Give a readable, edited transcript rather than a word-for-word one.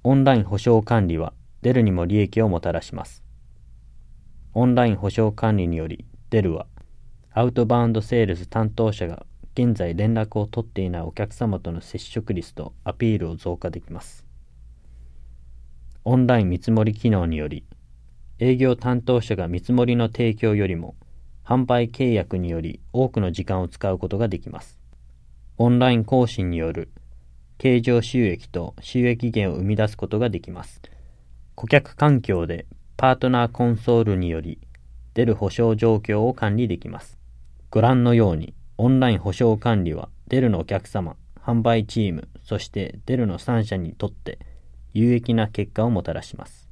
オンライン保証管理はデルにも利益をもたらします。オンライン保証管理によりデルはアウトバウンドセールス担当者が現在連絡を取っていないお客様との接触率とアピールを増加できます。オンライン見積もり機能により営業担当者が見積もりの提供よりも販売契約により多くの時間を使うことができます。オンライン更新による経常収益と収益源を生み出すことができます。顧客環境でパートナーコンソールによりデル保証状況を管理できます。ご覧のようにオンライン保証管理はデルのお客様、販売チーム、そしてデルの3社にとって有益な結果をもたらします。